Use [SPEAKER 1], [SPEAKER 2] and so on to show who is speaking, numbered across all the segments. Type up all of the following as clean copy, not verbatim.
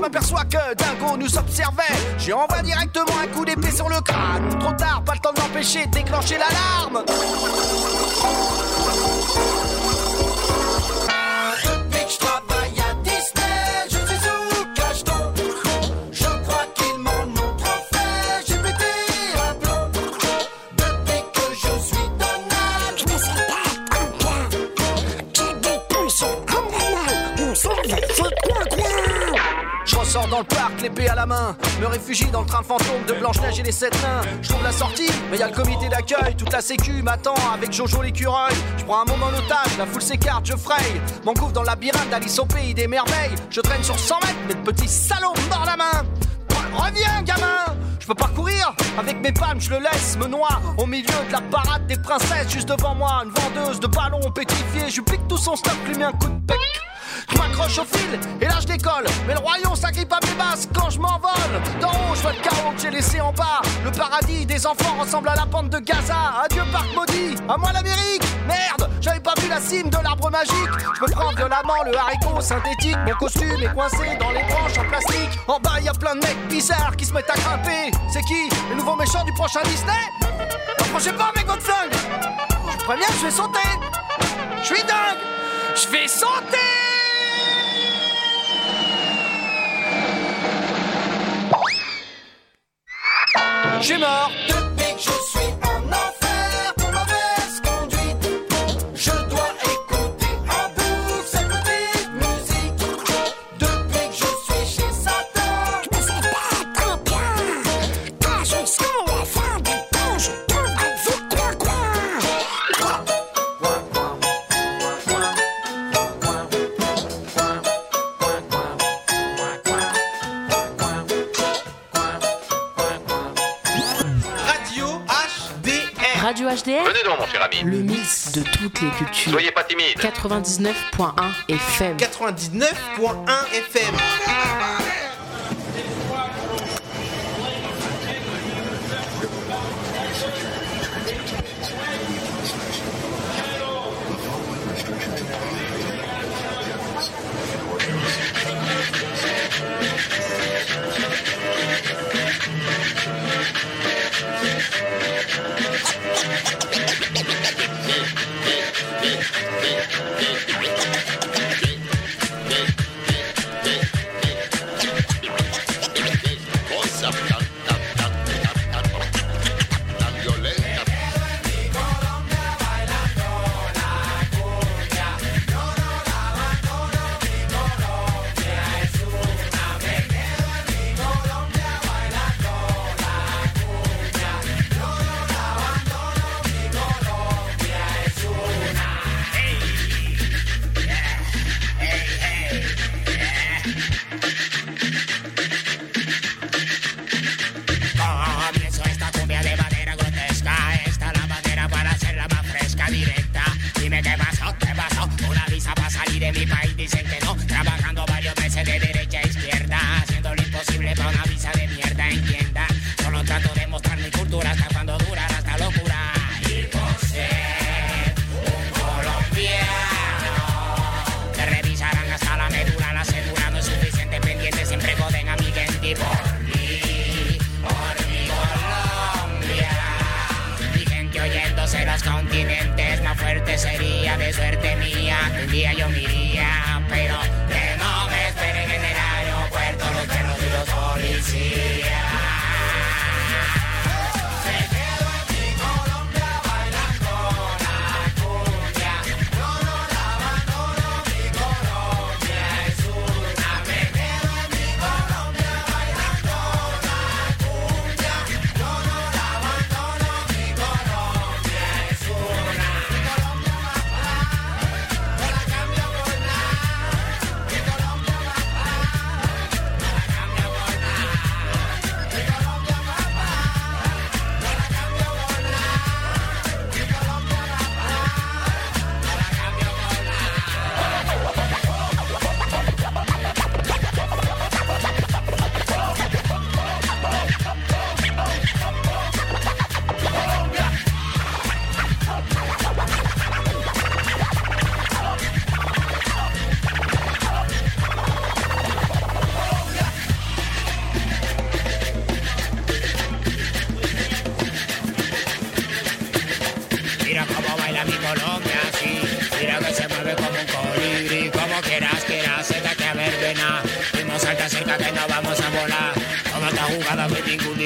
[SPEAKER 1] m'aperçois que Dingo nous observait. J'ai envoyé directement un coup d'épée sur le crâne. Trop tard, pas le temps de m'empêcher de déclencher l'alarme. Depuis que je travaille à Disney, je suis sous cacheton. Je crois qu'ils m'en ont trop fait, j'ai pété un plomb. Depuis que je suis Donald, je me sais pas combien. J'ai des pulsions comme la main, on s'en fait quoi. Je ressors dans le parc, l'épée à la main. Me réfugie dans le train fantôme de Blanche-Neige et les 7 nains. Je trouve la sortie, mais y'a le comité d'accueil. Toute la sécu m'attend avec Jojo l'écureuil. Je prends un moment en otage, la foule s'écarte, je fraye. M'engouffre dans le labyrinthe d'Alice au pays des merveilles. Je traîne sur 100 mètres, mais le petit salaud me mord la main. Reviens, gamin! Je peux pas courir, avec mes palmes je le laisse me noie au milieu de la parade des princesses. Juste devant moi, une vendeuse de ballons pétrifiés. Je lui pique tout son stock, lui mets un coup de bec. Je m'accroche au fil et là je décolle. Mais le royaume s'agrippe à mes basses quand je m'envole. D'en haut je vois le chaos que j'ai laissé en bas. Le paradis des enfants ressemble à la pente de Gaza. Adieu parc maudit, à moi l'Amérique. Merde, j'avais pas vu la cime de l'arbre magique. Je me prends violemment le haricot synthétique. Mon costume est coincé dans les branches en plastique. En bas y a plein de mecs bizarres qui se mettent à grimper. C'est qui? Les nouveaux méchants du prochain Disney? Approchez pas mes gants de flingue. Je préviens, je vais sauter. Je suis dingue. Je vais sauter. Je suis mort depuis que je suis en enfer pour mauvaise conduite. Je dois écouter en boucle cette petite musique. Depuis que je suis chez Satan, je me sais pas trop bien. Quand je sens la fin du temps, je tombe à vite quoi.
[SPEAKER 2] Radio HDR.
[SPEAKER 3] Venez donc, mon cher ami.
[SPEAKER 2] Le mix de toutes les cultures.
[SPEAKER 3] Soyez pas timide.
[SPEAKER 2] 99.1 FM.
[SPEAKER 4] 99.1 FM.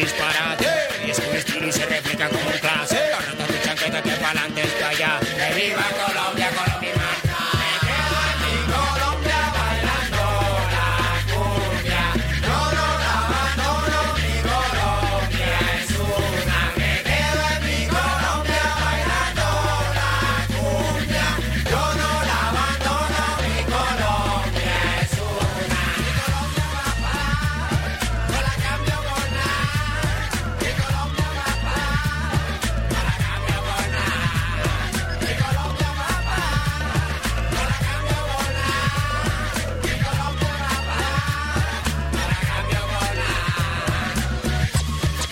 [SPEAKER 3] disparate. Y es que un estilo y se replica como un clase. Los ratos luchan que de aquí para adelante está allá. ¡Que viva Colombia, Colombia y marcha! Me quedo en mi Colombia bailando la cumbia. Yo no la abandono, mi Colombia es una. Me quedo en mi Colombia bailando la cumbia. Yo no la abandono, mi Colombia es una. Mi Colombia va pa', no la cambio por nada. Mi Colombia va pa', no la cambio por nada. Mi Colombia va pa', no la cambio por nada. Mi Colombia va pa', no la cambio por nada.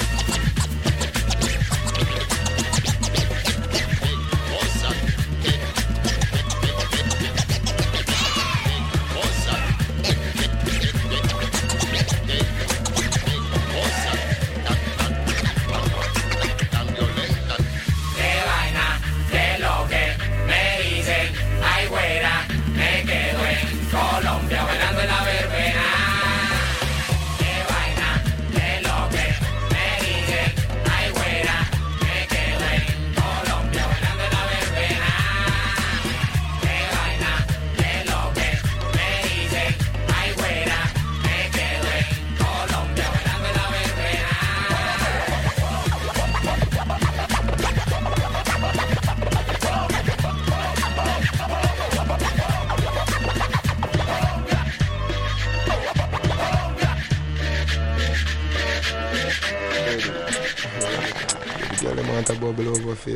[SPEAKER 3] Qué vaina, qué lo que me dicen, ay güera, me quedo en Colombia bailando en la verbena. Qué vaina, qué lo que me dicen, ay güera, me quedo en Colombia bailando en la verbena. Qué vaina, qué lo que me dicen, ay güera, me quedo en Colombia bailando en la verbena.
[SPEAKER 5] Girl, them want to bubble over for you.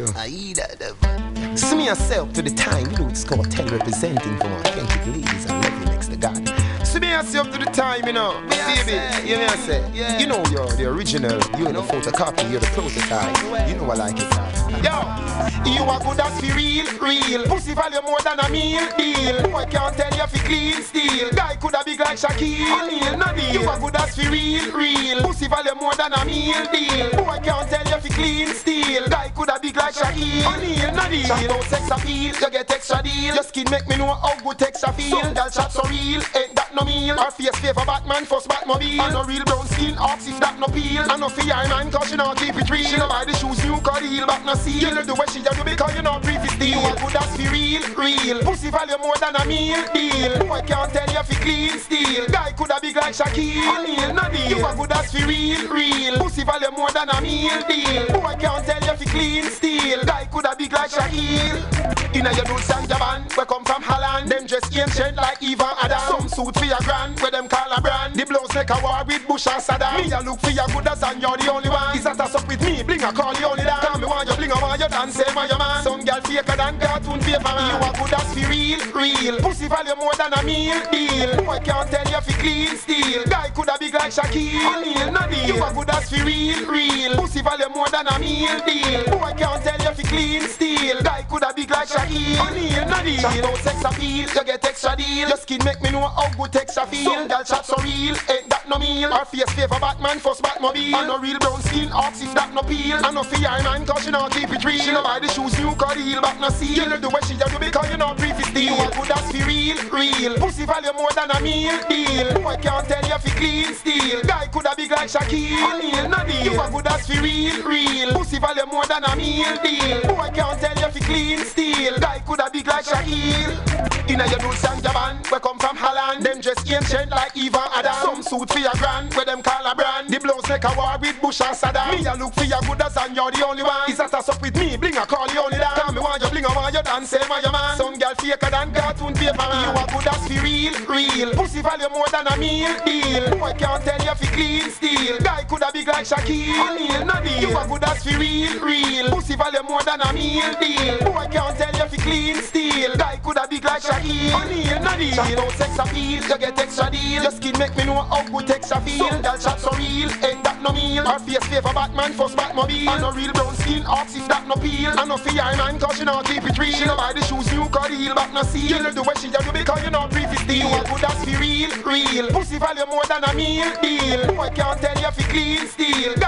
[SPEAKER 4] See me yourself to the time, you know it's cartel representing from authentic ladies and love you next to God.
[SPEAKER 5] See me yourself to the time, you know. Baby, you know what I say? You know you're the original, you're the photocopy, you're the prototype. You know I like it. Yo, you are good as for real. Pussy value more than a meal deal. Boy can't tell you if you clean steel. Guy coulda big like Shaquille O'Neal, no deal. You are good as for real. Pussy value more than a meal deal. Boy can't tell you if you clean steel. Guy coulda big like Shaquille O'Neal, no deal. Chat out sex appeal, you get extra deal. Your skin make me know how good texture feel. Girl chat so real, ain't that no meal. Her face favor Batman, first Batmobile. And no real brown skin, ox if that no peel. And no fear man, cause she not keep it real. She no buy the shoes new, cause the heel back no seal. You know the way she do because you know brief is deal. You are good as for real. Pussy value more than a meal deal. Boy can't tell you if you clean steel. Guy coulda big like Shaquille O'Neal, no deal. You are good as for real. Pussy value more than a meal deal. Boy can't tell you if you clean steel. Guy coulda big like Shaquille. Inna your dudes and Japan, we come from Holland. Them dress ancient like Eva Adam. Some suit for your grand, where them call a brand. The blouse make a war with Bush and Saddam. Me a look for your good as and you're the only one. Is that a suck with me? Bling a call you only that. Call me want you bling a want you dance, say my your man. Some girl faker than cartoon paper man. You are good as for real. Pussy value more than a meal deal. Boy can't tell you if you clean steel. Guy coulda big like Shaquille O'Neal, no deal. You are good as for real. Pussy value more than a meal deal. Boy can't tell you if you clean steel. Guy coulda big like Shaquille O'Neal, no deal. Chat out sex appeal, you get extra deal. Your skin make me know how good texture feel. Some girl chat so real, ain't that no meal. Her face favor Batman, first Batmobile. And no real brown skin, ox if that no peel. And no fear man, cause she not keep it real. She no buy the shoes new, cause the heel back no seal. You know the way she do because you know brief is deal. You are good as for real. Pussy value more than a meal deal. Boy can't tell you if you clean steel. Guy coulda big like Shaquille O'Neal, no deal. You are good as for real. Pussy value more than a meal deal. Boy can't tell you if you clean steel. Guy coulda big like Shaquille. Inna your dudes and Japan, we come from Holland. Them dress ancient like Eva Adam. Some suit for your grand, where them call a brand. The blouse make a war with Bush and Saddam. Me a look for your good as and you're the only one. Is that a suck with me? Bling a call you only that. Tell me want you bling a want you dance, say my your man. Some girl faker than cartoon paper man. You are good as for real. Pussy value more than a meal deal. Boy can't tell you if you clean steel. Guy coulda big like Shaquille O'Neal, no deal. You are good as for real. Pussy value more than a meal deal. Boy can't tell you if you clean steel. Guy coulda big like Shaquille O'Neal, no deal. Chat out sex appeal, you get extra deal. Your skin make me know how good texture feel. Some girl chat so real, ain't that no meal. Her face favor Batman, first Batmobile. And no real brown skin, ox if that no peel. And no fear man, cause she not keep it real. She no buy the shoes new, cause the heel back no seal. You know the way she do because you know brief is deal. You are good as for real. Pussy value more than a meal deal. Boy can't tell you if you clean steel. Guy coulda big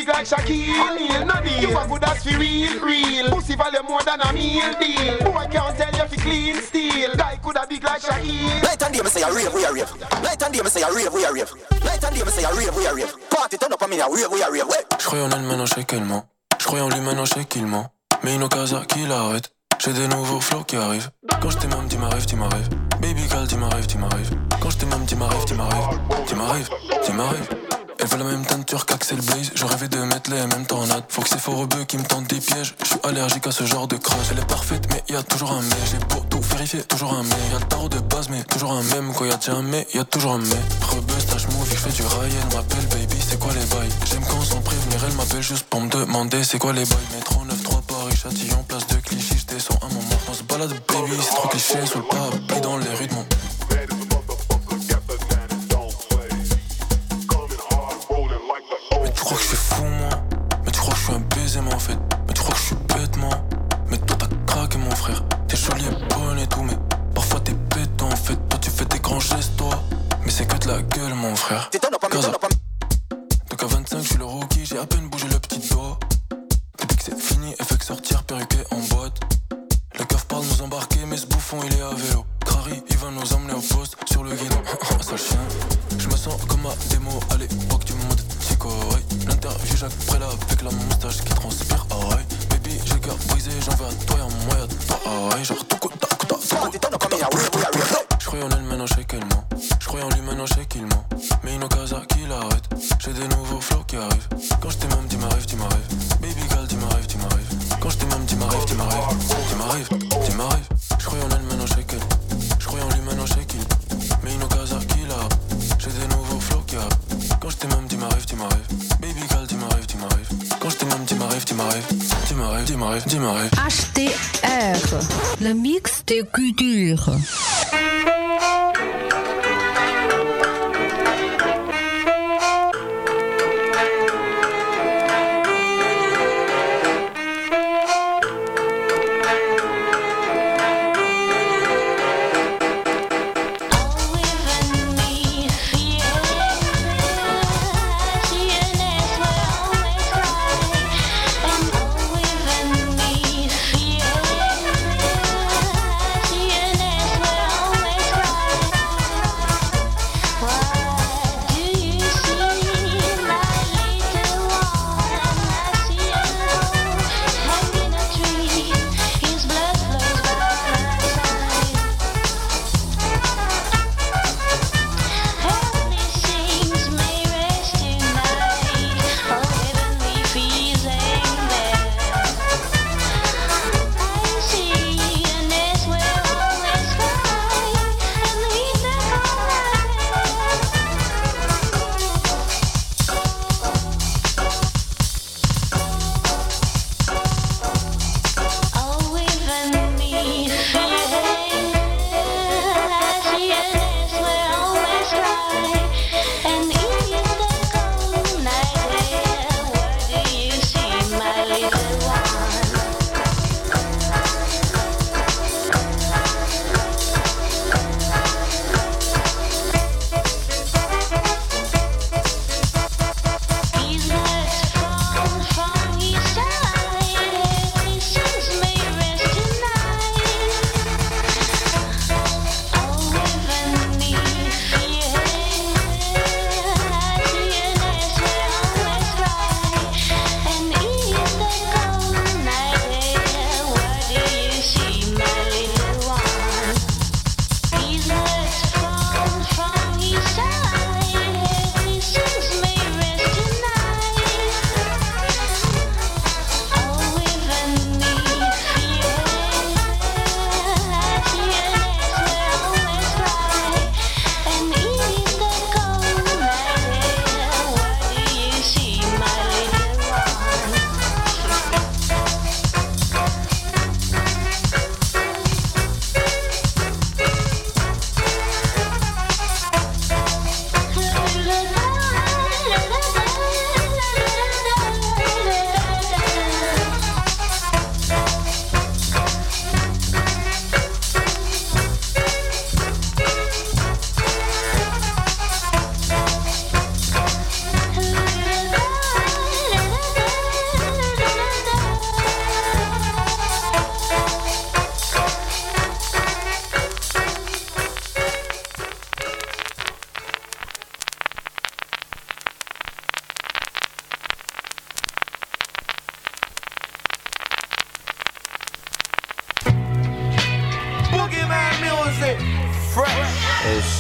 [SPEAKER 5] big like Shaquille. No deal. You a good as for real. Pussy value more than a meal deal. Boy can't tell you if you clean steel. Guy coulda big like Shaquille.
[SPEAKER 1] Night and day me say a rave, we a rave. Night and day me say a rave, we a rave. Night and day me say a rave, we a rave. Party turn up a me a rave, we a rave.
[SPEAKER 6] J'croyais en elle maintenant je sais qu'elle ment. J'croyais en lui maintenant je sais qu'il ment. Mais une occasion qui l'arrête. J'ai des nouveaux flows qui arrivent. Quand j't'ai même dit m'arrive, tu m'arrives. Baby girl, tu m'arrives. Quand j't'ai même dit m'arrive, tu m'arrives. Elle veut la même teinture qu'Axel Blaze. Je rêvais de mettre les mêmes tornades. Faut que c'est faux rebeux qui me tentent des pièges. Je suis allergique à ce genre de crash. Elle est parfaite mais y'a toujours un mais. J'ai beau tout vérifier, toujours un mais. Y'a le tarot de base mais toujours un même. Quand y'a déjà un mais, y'a toujours un mais. Rebeu, stage movie, j'fais du rail. Elle m'appelle baby, c'est quoi les bails? J'aime quand sans prévenir, elle m'appelle juste pour me demander c'est quoi les bails. Métro 9-3 Paris, Châtillon, place de Clichy. J'descends un moment, on se balade baby. C'est trop cliché, sous le parapluie dans les rues de mon. Tu crois que je suis fou moi? Mais tu crois que je suis un baiser moi en fait? Mais tu crois que je suis bête moi? Mais toi t'as craqué mon frère. T'es jolie et bonne et tout mais parfois t'es bête en fait. Toi tu fais des grands gestes toi. Mais c'est que de la gueule mon frère. Donc à 25 je suis le rookie. J'ai à peine bougé le petit doigt. Depuis que c'est fini elle fait que sortir perruqué en boîte. Le keuf parle nous embarquer mais ce bouffon il est à vélo. Crary il va nous emmener au poste sur le guidon. Sale chien. Je me sens comme à démo à l'époque du monde psycho. L'interview Jacques Préla avec la moustache qui transpire. Baby j'ai le cœur brisé, j'en veux à toi et en moi y'a toi. Genre tout coup. J'croyais en elle maintenant je sais qu'elle ment. J'croyais en lui maintenant je sais qu'il ment. Mais une occasion qui l'arrête. J'ai des nouveaux flows qui arrivent. Quand j't'ai même dit m'arrive. Baby girl tu m'arrives. Quand j't'ai même dit m'arrive. J'croyais en elle maintenant je sais qu'elle. J'croyais en lui maintenant je sais qu'il. Mais une occasion qui l'arrête. J'ai des nouveaux flows qui arrivent. Quand j't'ai même dit m'arrive. Baby girl tu m'arrives. Quand j't'ai même dit m'arrive.
[SPEAKER 7] HTR, le mix des cultures.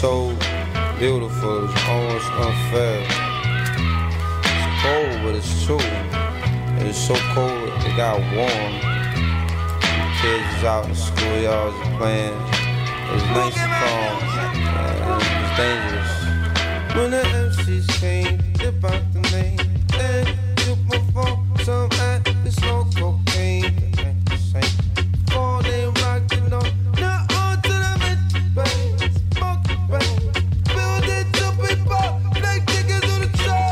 [SPEAKER 8] so beautiful, it's almost unfair. It's cold, but it's true. It's so cold, it got warm. Kids is out in the schoolyards playing. It's nice and calm, and it's dangerous. When the MCs came, dip out the name, and you perform some at the slow cocaine. The ain't the same. Before they rock the note, now on to the mid-range. Smoke the rain, build it to people, black niggas on the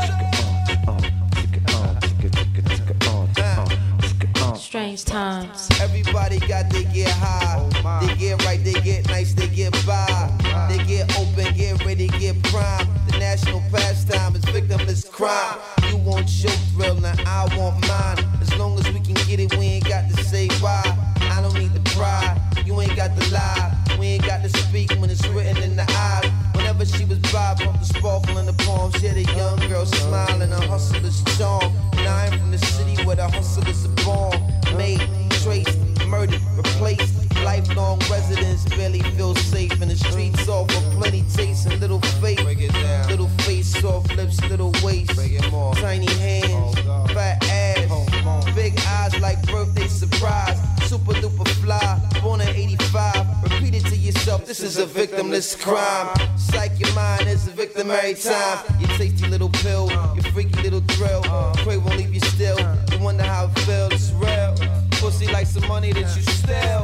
[SPEAKER 8] track.
[SPEAKER 2] Strange times.
[SPEAKER 8] Everybody got they get high, they get right, they get nice, they get by, they get open, get ready, get prime. The national pastime is victimless crime. You want your thrill, now I want mine. As long as we can get it, we ain't got to say why. I don't need to pry, you ain't got to lie. We ain't got to speak when it's written in the eyes. Whenever she was by, pump the sparkle in the palms. She had a young girl smiling, a hustler's charm. And I am from the city where the hustlers are born. Made, traced, murdered, replaced. Lifelong residents barely feel safe in the streets. All for plenty taste and little faith. Little face, soft lips, little waist. Tiny hands, fat ass, big eyes like birthday surprise. Super duper fly, born in 85. Repeat it to yourself, this is a victimless crime. Psych your mind is a victim every time. Your tasty little pill, your freaky little thrill. Pray won't leave you still. You wonder how it feels, it's real. Pussy like some money that you steal.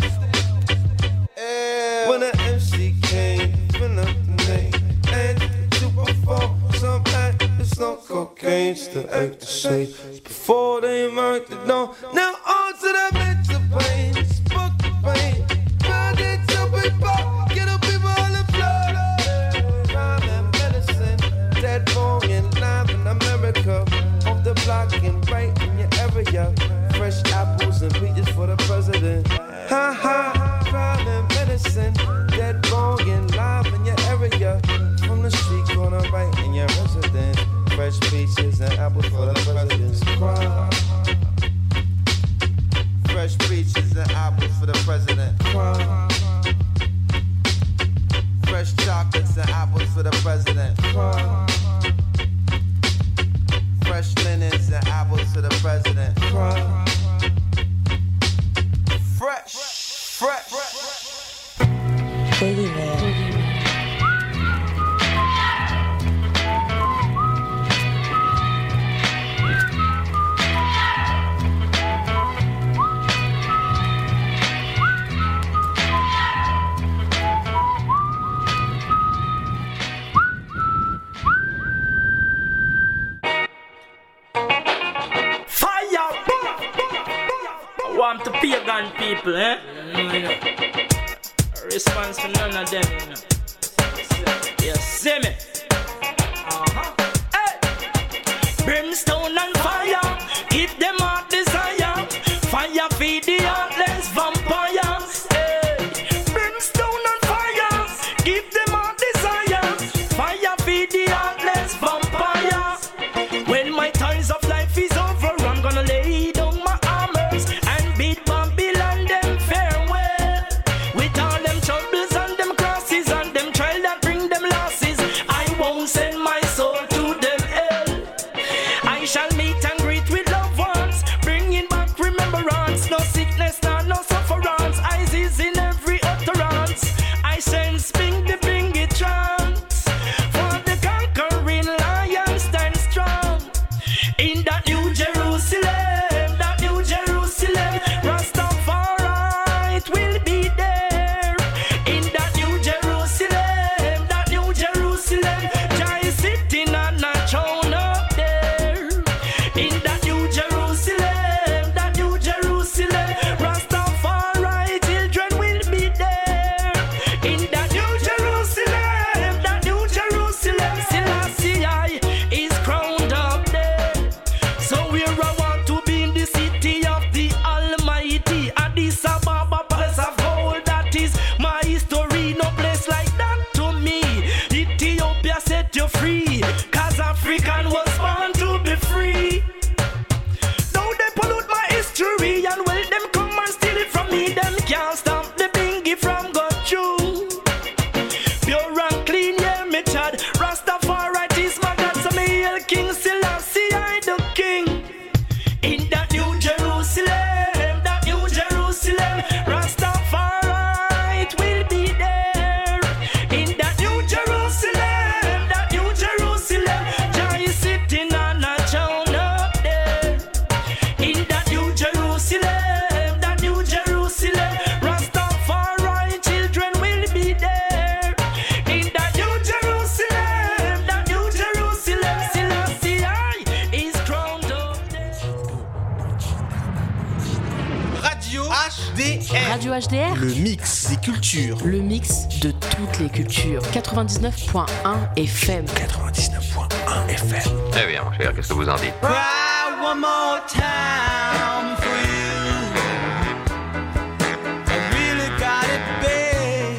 [SPEAKER 8] When the MC came, fill up the name, and to perform some act, it's no cocaine, still act the same. Before they marked it down, now on to the mental pain, smoke the pain, build it to people, get up people on the floor. Crime and medicine, dead wrong and live in America, off the block and right in your area. Fresh apples and peaches for the president. Ha ha, crime and medicine, dead wrong and live in your area. From the street corner right in your residence. Fresh peaches and apples for the president's crime. Fresh peaches and apples for the president. Crime. Fresh chocolates and apples for the president. Crime. Fresh linens and apples for the president. Crime. Fresh.
[SPEAKER 7] Boogeyman.
[SPEAKER 9] Want to pagan people, eh? Response for none of them, you know. You see me? Hey! Brimstone and fire, give them heart desire. Fire feed the heartless vampires. Hey! Brimstone and fire, give them heart desire. Fire feed the heartless vampires. When my ties of life is over, I'm gonna lay down my armors and beat Babylon them farewell. With all them troubles and them crosses and them trials that bring them losses, I won't send my soul to them hell. I shall meet and greet with loved ones, bringing back remembrance. No sickness, no sufferance. Eyes is in every utterance. I sense bingy trance. For the conquering lion stand strong. In that New Jerusalem, Rastafari will be there. In that New Jerusalem, Jah is sitting on a throne up there. In that New Jerusalem, Rastafari children will be there. In that New Jerusalem, Selassie is crowned up there. So where I want to be in the city of the Almighty, Addis Ababa, palace of gold, that is my history. No place like that to me. Ethiopia set you free, 'cause African was born to be free. Now they pollute my history, and well them come and steal it from me. Them can't stop the bingy from go through. Pure and
[SPEAKER 10] HDR.
[SPEAKER 2] Radio HDR.
[SPEAKER 10] Le mix des cultures.
[SPEAKER 2] Le mix de toutes les cultures. 99.1 FM.
[SPEAKER 10] 99.1 FM.
[SPEAKER 11] Eh bien, mon cher, qu'est-ce que vous en dites?
[SPEAKER 9] Cry one more time for you. I really got it bad.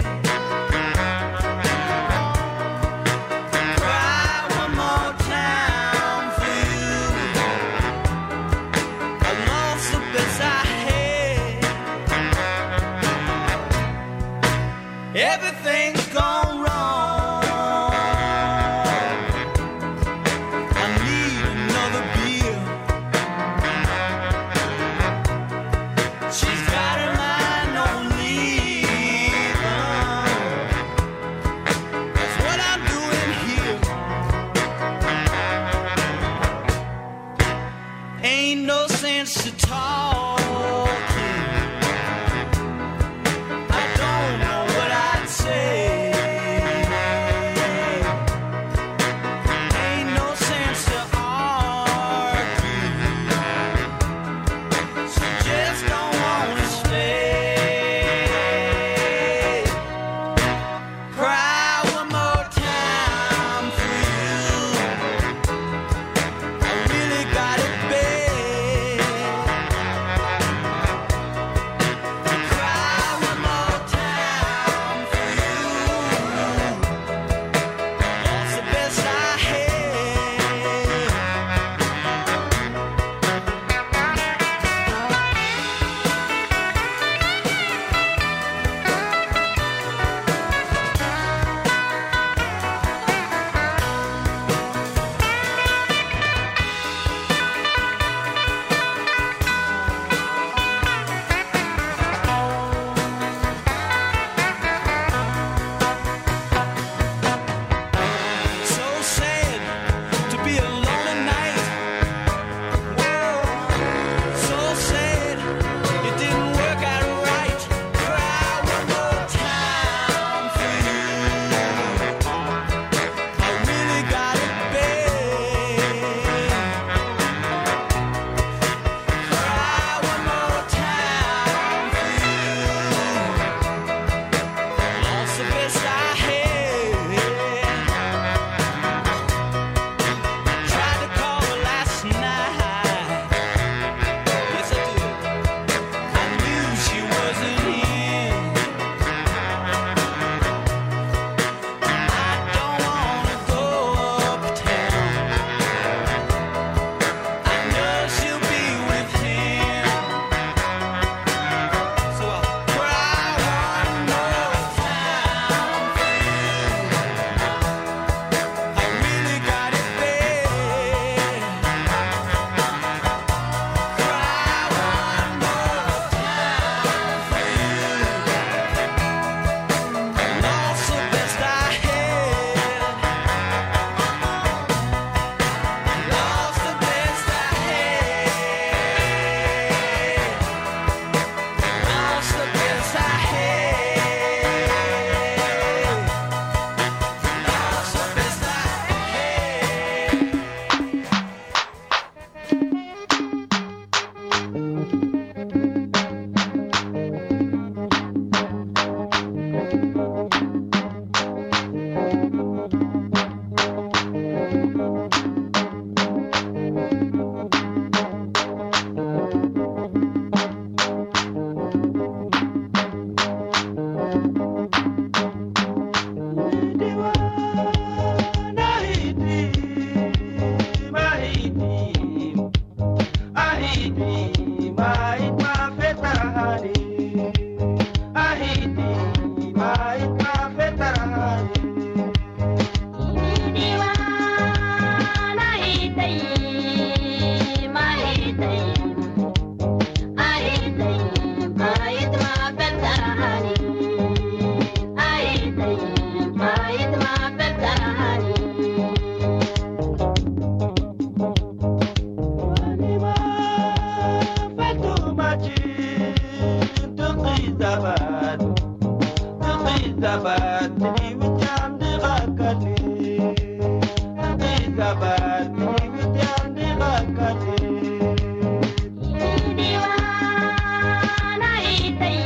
[SPEAKER 9] Cry one more time for you. I lost the best I had. Everything's gone wrong. To talking, I don't know what I'd say. Ain't no sense to argue, so just don't wanna stay. Cry one more time for you. I really got it bad.
[SPEAKER 12] Diwana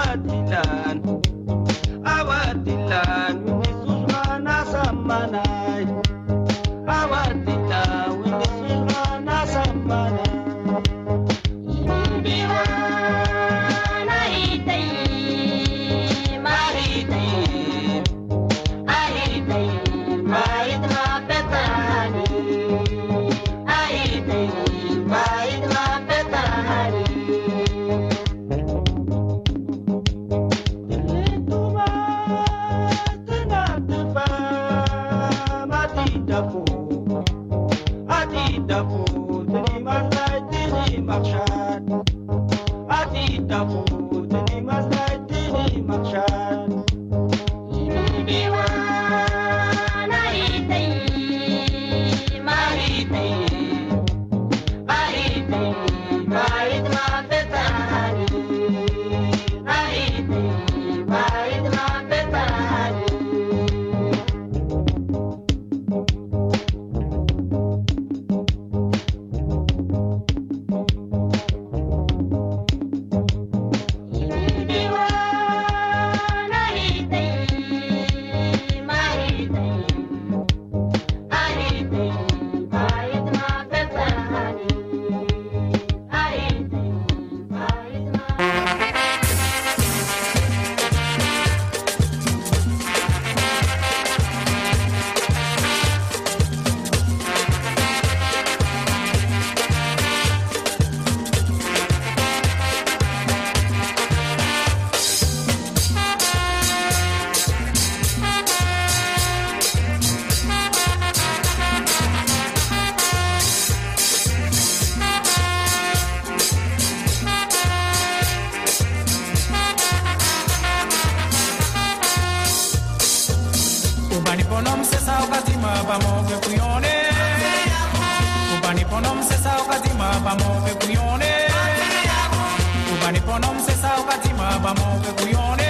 [SPEAKER 12] Ubani ponom sesa ukatima ba mo pe kuyone